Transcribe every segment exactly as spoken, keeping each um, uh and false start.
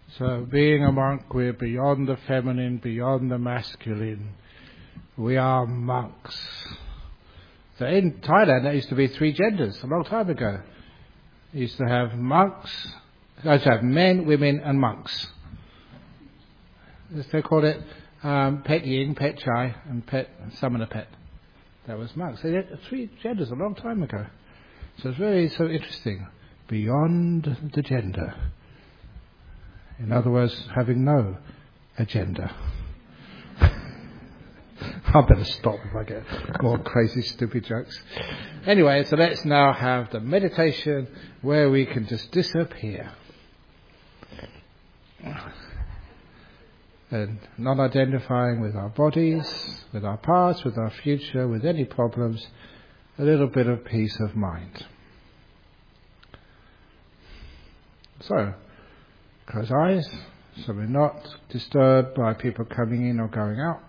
So being a monk, we're beyond the feminine, beyond the masculine. We are monks. So in Thailand, there used to be three genders a long time ago. They used to have monks, they used to have men, women, and monks. They called it um, Pet Yin, Pet Chai, and Pet Samana Pet. That was monks. They had three genders a long time ago. So it's very so interesting. Beyond the gender. In other words, having no agenda. I better stop if I get more crazy, stupid jokes. Anyway, so let's now have the meditation where we can just disappear. And not identifying with our bodies, with our past, with our future, with any problems, a little bit of peace of mind. So, close eyes, so we're not disturbed by people coming in or going out.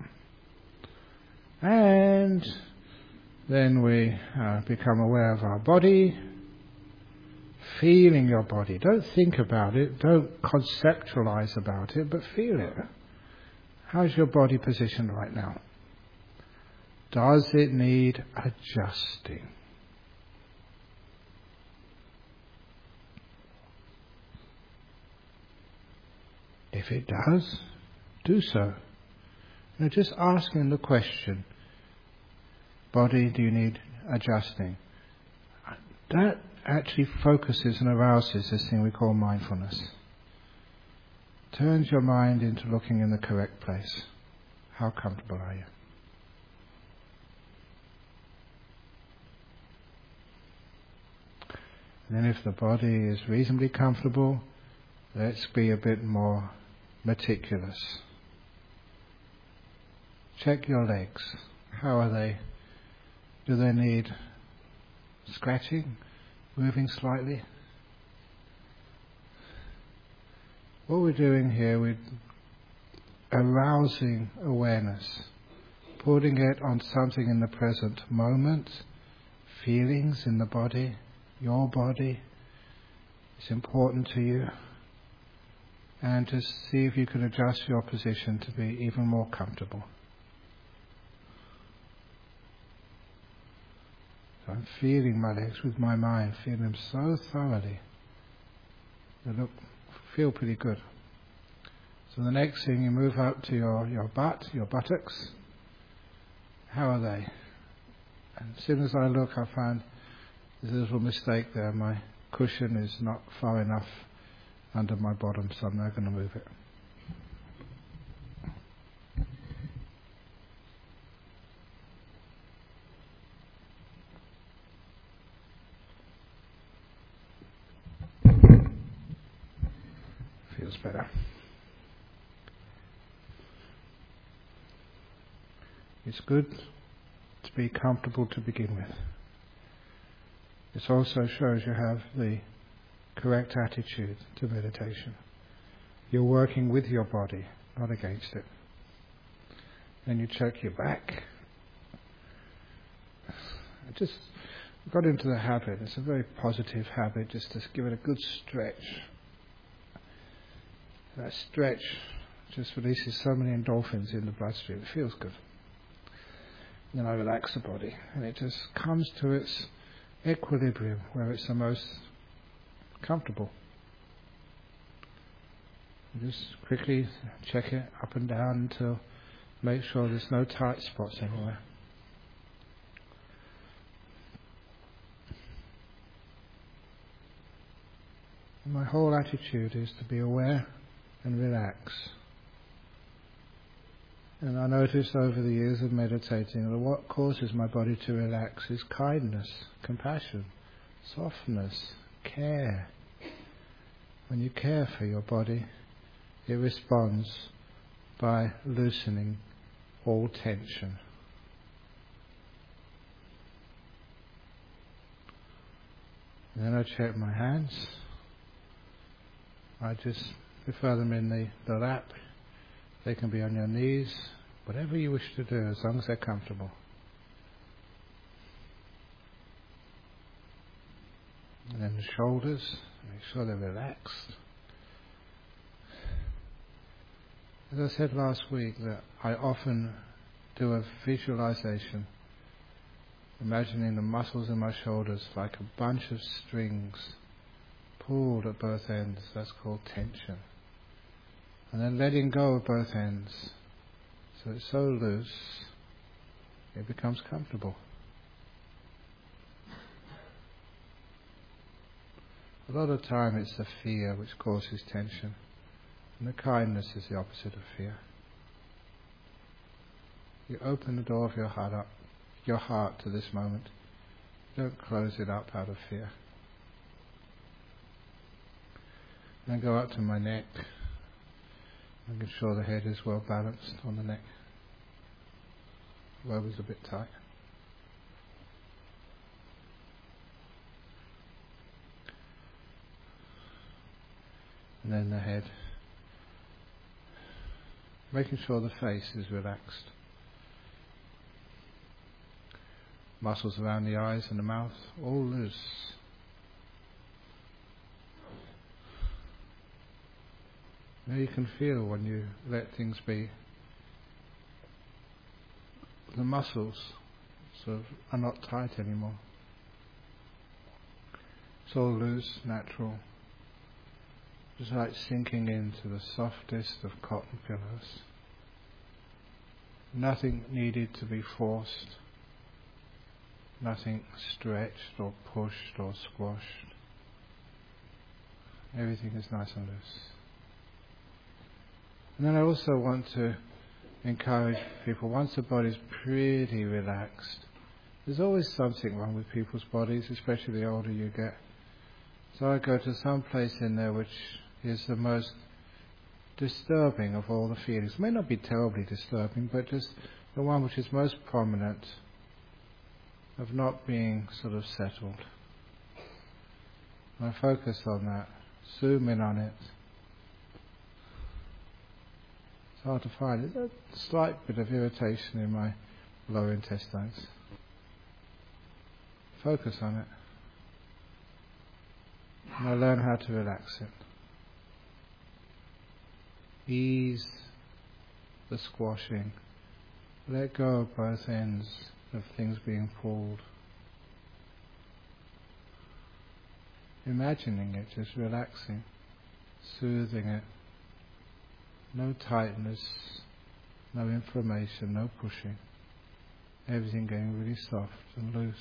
And then we uh, become aware of our body, feeling your body. Don't think about it, don't conceptualize about it, but feel it. How's your body positioned right now? Does it need adjusting? If it does, do so. Now just asking the question, body, do you need adjusting? That actually focuses and arouses this thing we call mindfulness. Turns your mind into looking in the correct place. How comfortable are you? And then if the body is reasonably comfortable, let's be a bit more meticulous. Check your legs. How are they? Do they need scratching? Moving slightly? What we're doing here, we're arousing awareness, putting it on something in the present moment, feelings in the body, your body is important to you, and just see if you can adjust your position to be even more comfortable. So I'm feeling my legs with my mind, feeling them so thoroughly. They look, feel pretty good. So the next thing, you move up to your, your butt, your buttocks. How are they? And as soon as I look, I find there's a little mistake there. My cushion is not far enough under my bottom, so I'm now going to move it. Feels better. It's good to be comfortable to begin with. This also shows you have the correct attitude to meditation. You're working with your body, not against it. Then you check your back. I just got into the habit. It's a very positive habit just to give it a good stretch. That stretch just releases so many endorphins in the bloodstream. It feels good. Then I relax the body, and it just comes to its equilibrium where it's the most comfortable. You just quickly check it up and down until make sure there's no tight spots anywhere. And my whole attitude is to be aware and relax. And I noticed over the years of meditating that what causes my body to relax is kindness, compassion, softness, care. When you care for your body, it responds by loosening all tension. And then I check my hands. I just prefer them in the, the lap. They can be on your knees, whatever you wish to do, as long as they're comfortable. And then the shoulders, make sure they're relaxed. As I said last week, that I often do a visualization, imagining the muscles in my shoulders like a bunch of strings pulled at both ends. That's called tension. And then letting go of both ends. So it's so loose, it becomes comfortable. A lot of time it's the fear which causes tension, and the kindness is the opposite of fear. You open the door of your heart up, your heart to this moment. Don't close it up out of fear. Then go up to my neck, making sure the head is well balanced on the neck. The lobe is a bit tight. And then the head. Making sure the face is relaxed. Muscles around the eyes and the mouth, all loose. Now you can feel when you let things be. The muscles sort of are not tight anymore. It's all loose, natural. Just like sinking into the softest of cotton pillows. Nothing needed to be forced. Nothing stretched or pushed or squashed. Everything is nice and loose. And then I also want to encourage people, once the body's pretty relaxed, there's always something wrong with people's bodies, especially the older you get. So I go to some place in there which is the most disturbing of all the feelings. It may not be terribly disturbing, but just the one which is most prominent of not being sort of settled. And I focus on that, zoom in on it. It's hard to find. There's a slight bit of irritation in my lower intestines. Focus on it. And I learn how to relax it. Ease the squashing. Let go of both ends of things being pulled. Imagining it, just relaxing, soothing it. No tightness, no inflammation, no pushing. Everything getting really soft and loose.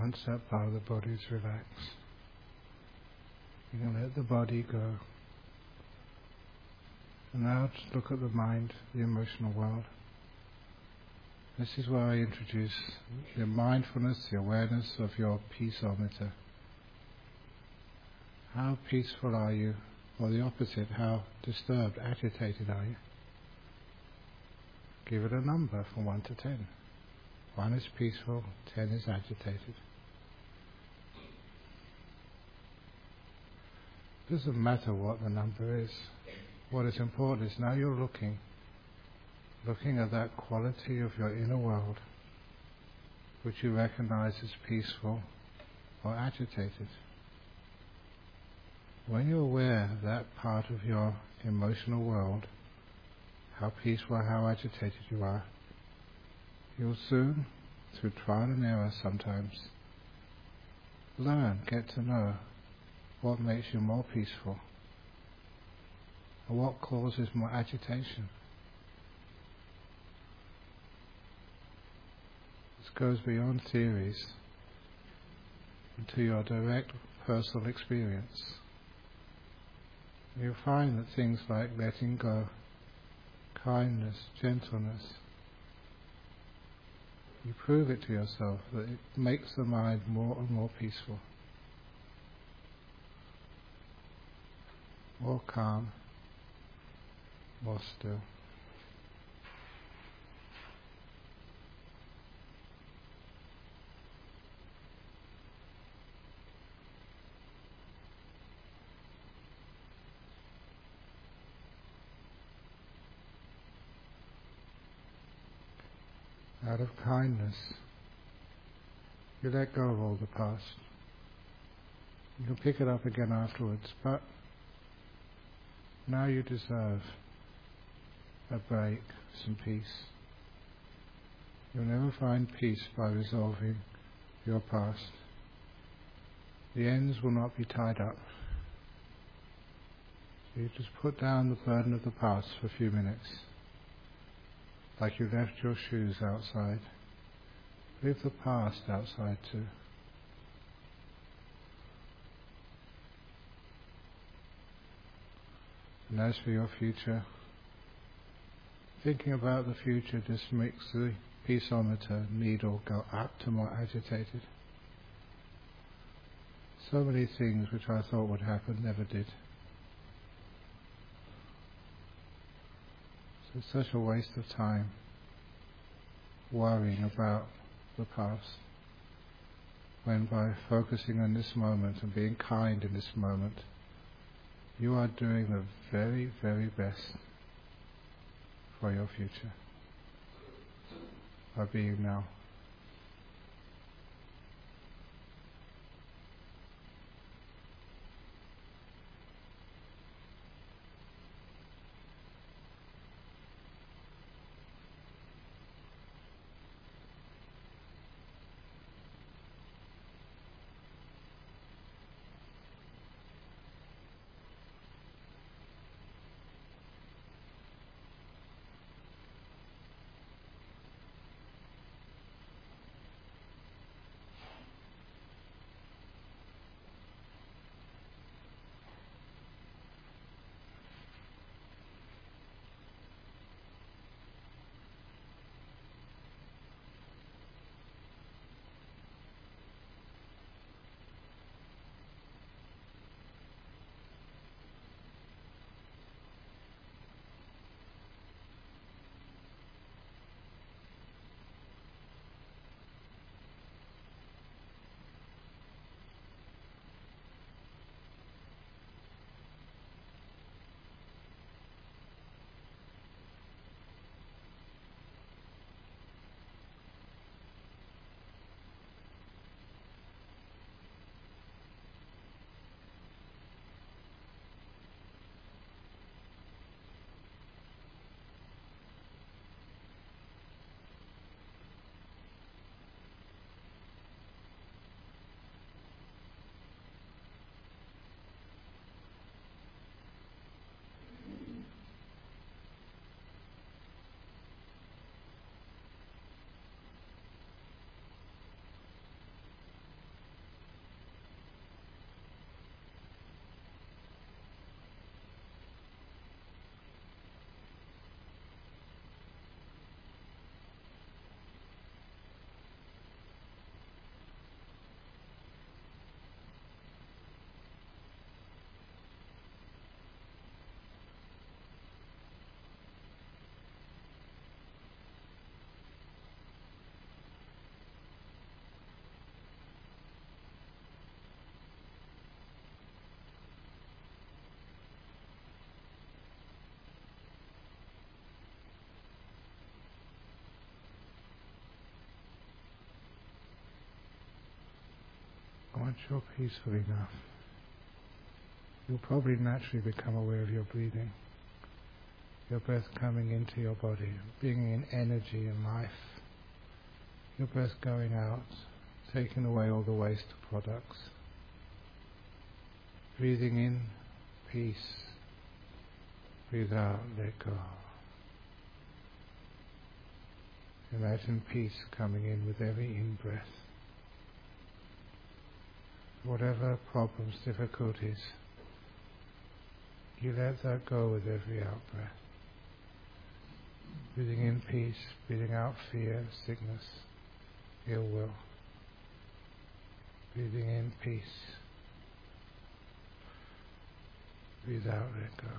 once that part of the body is relaxed, you can let the body go. And now just look at the mind, the emotional world. This is where I introduce the mindfulness, the awareness of your peaceometer. How peaceful are you? Or the opposite, how disturbed, agitated are you? Give it a number from one to ten. One is peaceful, ten is agitated. It doesn't matter what the number is. What is important is now you're looking, looking at that quality of your inner world, which you recognize as peaceful or agitated. When you're aware of that part of your emotional world, how peaceful or how agitated you are, you'll soon, through trial and error sometimes, learn, get to know what makes you more peaceful and what causes more agitation. This goes beyond theories into your direct personal experience. You'll find that things like letting go, kindness, gentleness, you prove it to yourself that it makes the mind more and more peaceful, more calm, more still. Out of kindness, you let go of all the past. You can pick it up again afterwards, but now you deserve a break, some peace. You'll never find peace by resolving your past. The ends will not be tied up. So you just put down the burden of the past for a few minutes. Like you left your shoes outside. Leave the past outside too. And as for your future, thinking about the future just makes the peaceometer needle go up to more agitated. So many things which I thought would happen never did. It's such a waste of time worrying about the past, when by focusing on this moment and being kind in this moment, you are doing the very, very best for your future by being now. you're peaceful enough, you'll probably naturally become aware of your breathing, your breath coming into your body, bringing in energy and life, your breath going out, taking away all the waste products. Breathing in, peace. Breathe out, let go. Imagine peace coming in with every in-breath. Whatever problems, difficulties, you let that go with every out-breath. Breathing in peace, breathing out fear, sickness, ill will. Breathing in peace. Breathe out, let go.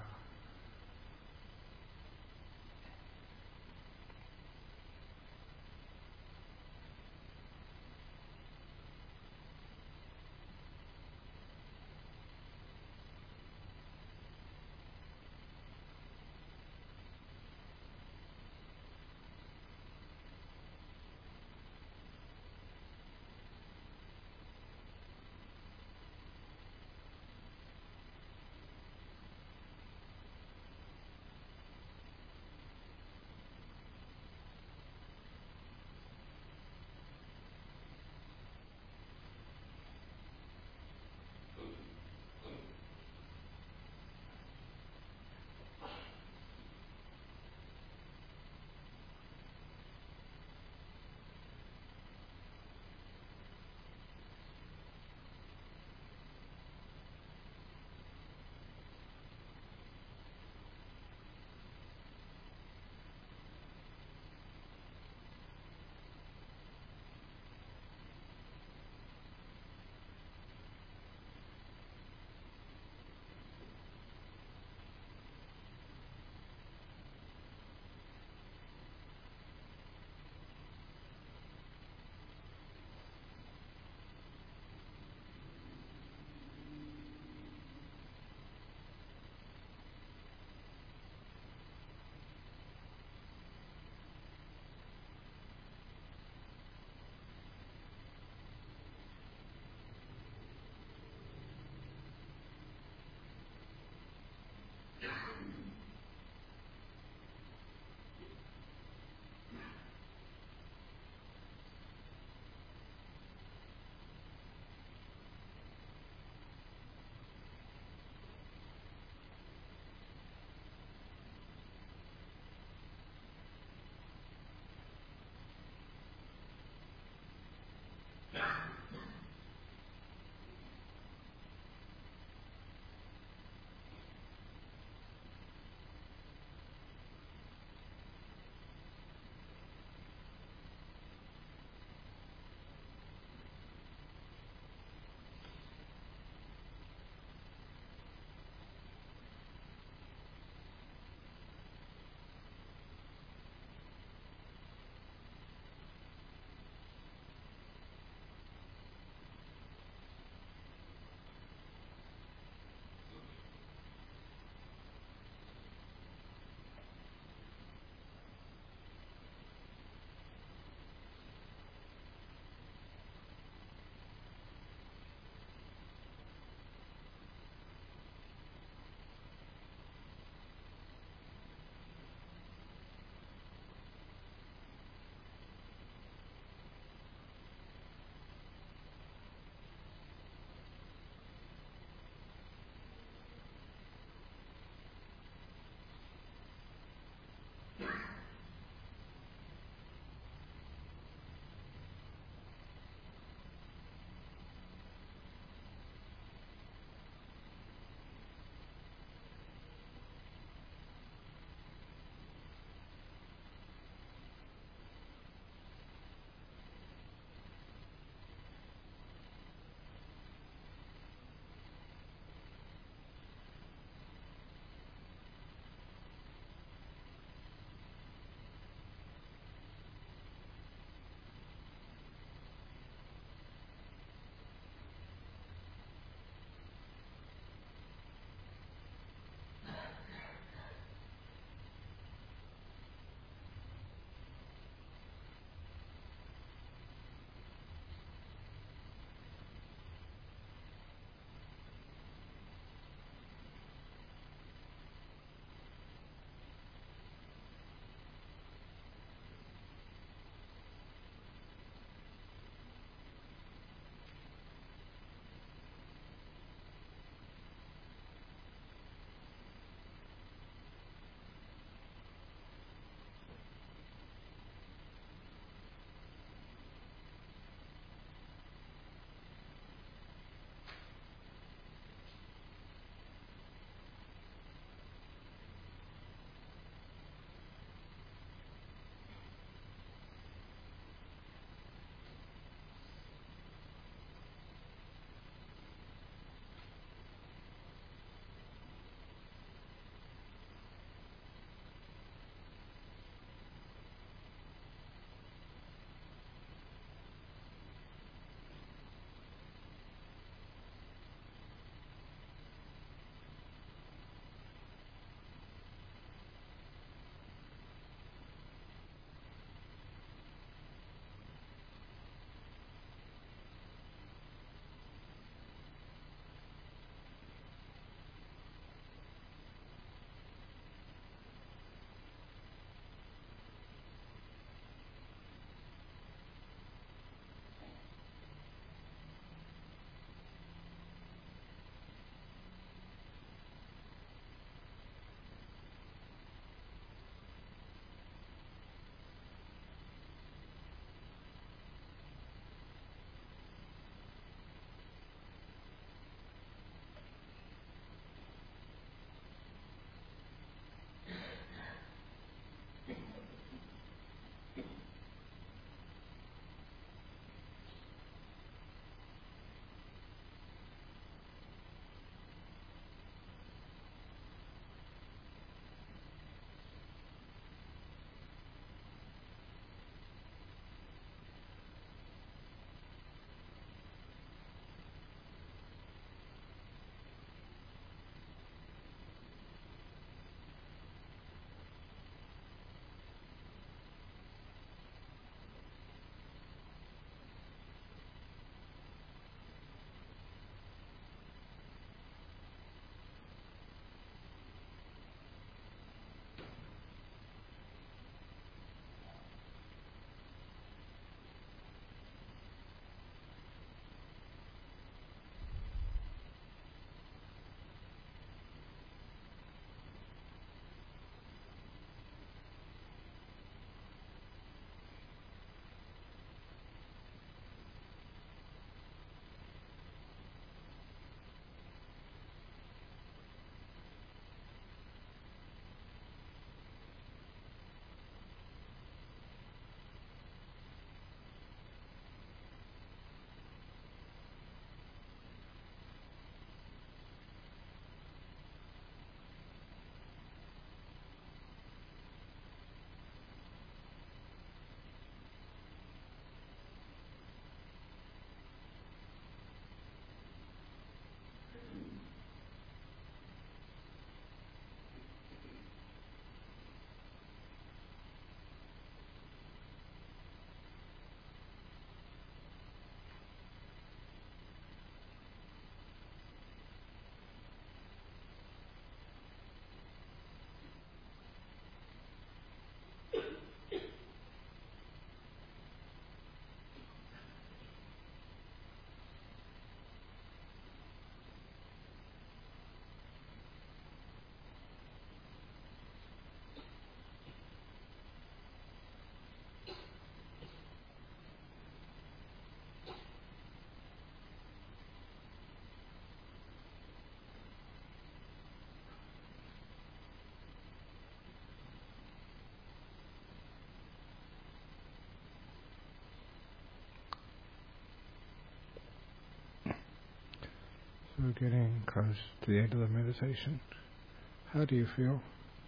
we're getting close to the end of the meditation. How do you feel?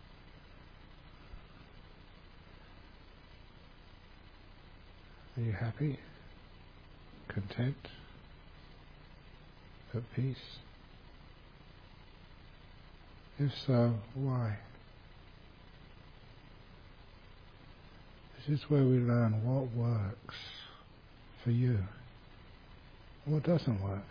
Are you happy? Content? At peace? If so, why? This is where we learn what works for you, what doesn't work.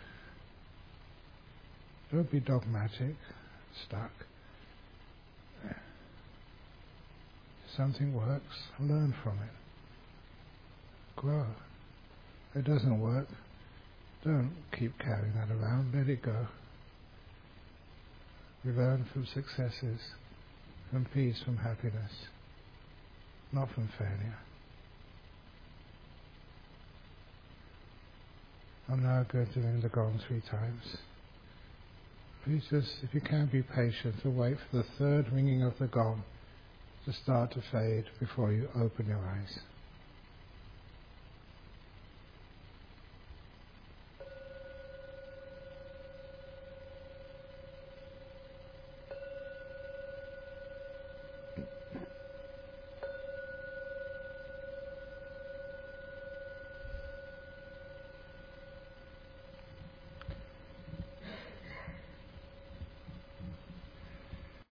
Don't be dogmatic, stuck. If something works, learn from it. Grow. If it doesn't work, don't keep carrying that around, let it go. We learn from successes, from peace, from happiness, not from failure. I'm now going to ring the gong three times. Please just, if you can, be patient to wait for the third ringing of the gong to start to fade before you open your eyes.